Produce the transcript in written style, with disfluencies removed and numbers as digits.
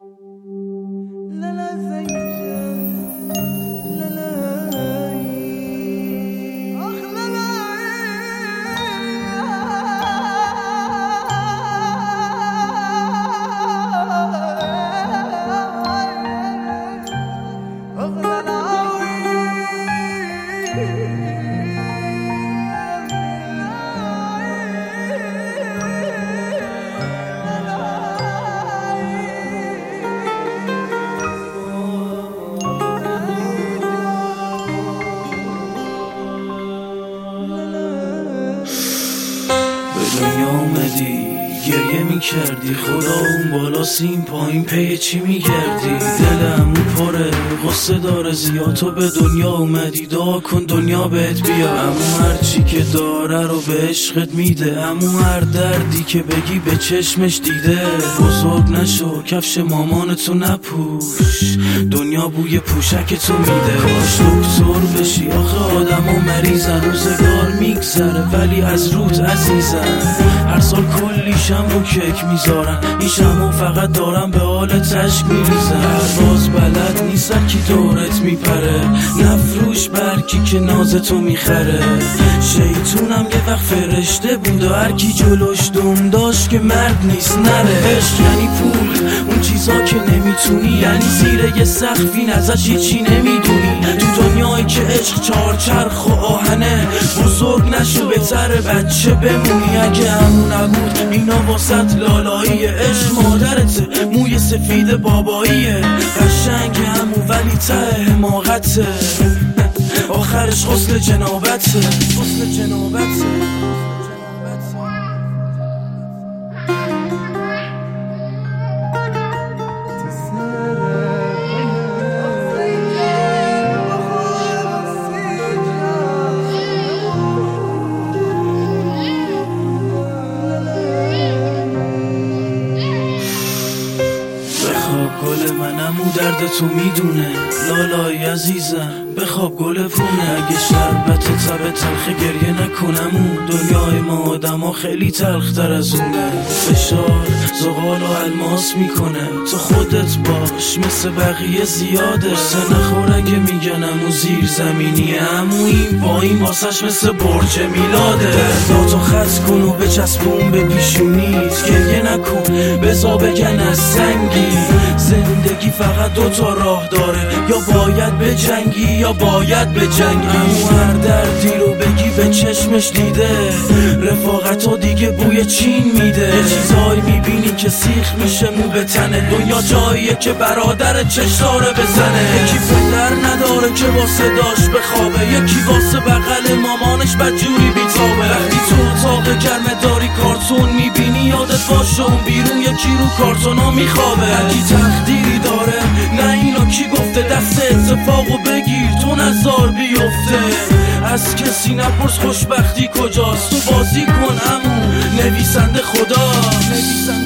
دنیا اومدی گریه میکردی، خدا اون بالا سیم پایین پی چی میگردی؟ دلم پره غصه داره زیاد، تو به دنیا اومدی دعا کن دنیا بهت بیا. امو هرچی که داره رو به عشقت میده، امو هر دردی که بگی به چشمش دیده. بزرگ نشو کفش مامانتو نپوش، دنیا بوی پوشکتو میده. کاش دکتر بشی آخه آدم و مریضن، روزگار میگذره ولی از روت عزیزن. هر سال کلی شم رو کیک میذارن، این شمو فقط دارم به حال تشک میریزن. هر باز بلد نیست کی دورت میپره، نفروش برکی که نازتو میخره. شیطونم یه وقت فرشته بود و هر کی جلوش دم داشت که مرد نیست نره. عشق یعنی پول اون چیزا که نمیتونی، یعنی زیر یه سقفی ازش هیچی نمیدونی. تو دنیایی که عشق چارچرخ و آهنه، بزرگ نشو بهتره بچه بمونی. اگه همون نبود اینا واسط لالایی، عشق مادرته موی سفید باباییه. قشنگ همون ولی ته حماقته، آخرش غسل جنابته. گل منم او درد تو میدونه، لالای عزیزم بخواب گل پونه. اگه شربت تب تلخ گریه نکنم، اون دنیای ما آدم ها خیلی تلختر از اونه. فشار زغال و الماس میکنه، تو خودت باش مثل بقیه زیاده. سه نخور اگه میگنم و زیر زمینیه، امو این با این واسش مثل برج میلاده. درداتو خط کن و بچسبون به پیشونیت، گریه نکن بزا بگن از سنگی. زندگی فقط دوتا راه داره، یا باید بجنگی یا باید بجنگی. امو هر دردی رو بگی به چشمش دیده، رفاقتو دیگه بوی چین میده. یه چیزایی میبینی که سیخ میشه مو به تنه، دنیا جاییه که برادر چشداره بزنه. یکی پدر نداره که واسه داشت بخوابه، یکی واسه بغل مامانش بدجوری بیتابه. وقتی تو اتاق گرمه داری کارتون میبینی، یادت باشه اون بیرون یکی رو کارتونا میخوابه. اگه تقدیری داره نه اینو کی گفته، دست اتفاقو بگیر تو نزار بیفته. از کسی نپرس خوشبختی کجاست، تو بازی کن امو نویسنده خدا.